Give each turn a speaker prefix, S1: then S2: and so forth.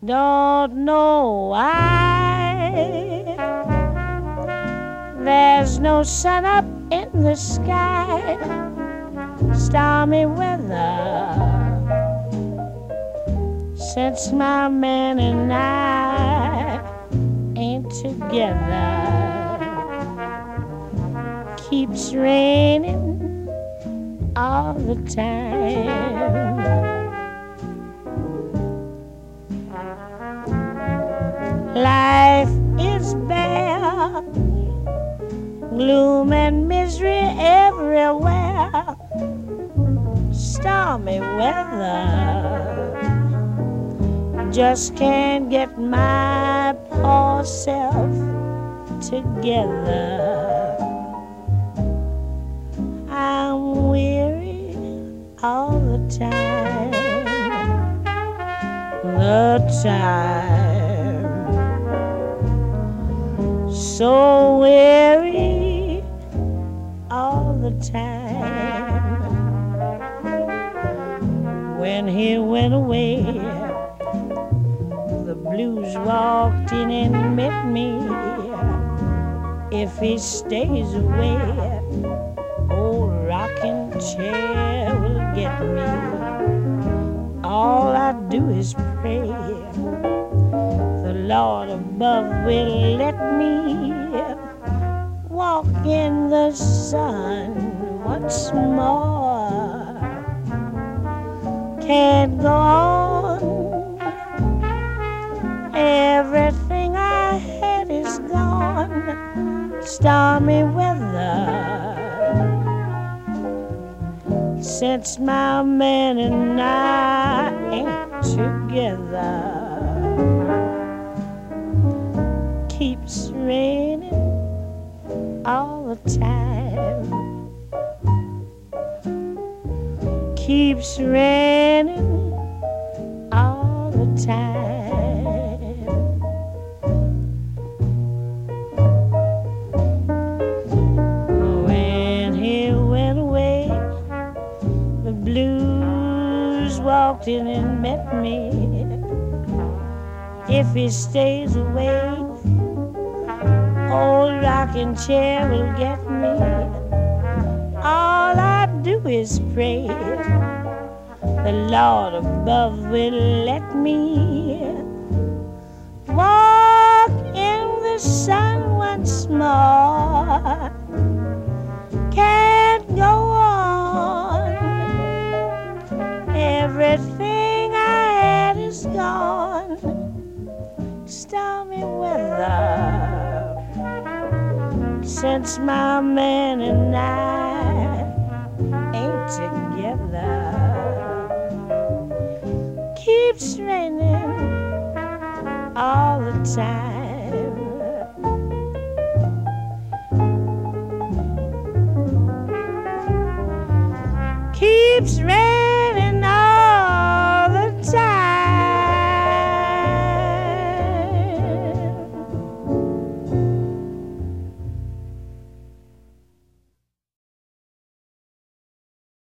S1: Don't know why there's no sun up in the sky. Stormy weather since my man and I ain't together. Keeps raining all the time. Life is bare, gloom and misery everywhere. Stormy weather, just can't get my poor self together. I'm weary all the time, so weary all the time. When he went away, the blues walked in and met me. If he stays away, old rocking chair will get me. All I do is pray the Lord above will let me walk in the sun once more. Can't go on, everything I had is gone. Stormy weather since my man and I ain't together. Keeps raining all the time. Keeps raining all the time. When he went away, the blues walked in and met me. If he stays away, old rocking chair will get me. All I do is pray the Lord above will let me walk in the sun once more. Can't go on, everything I had is gone. Stormy weather since my man and I ain't together. Keeps raining all the time. Keeps raining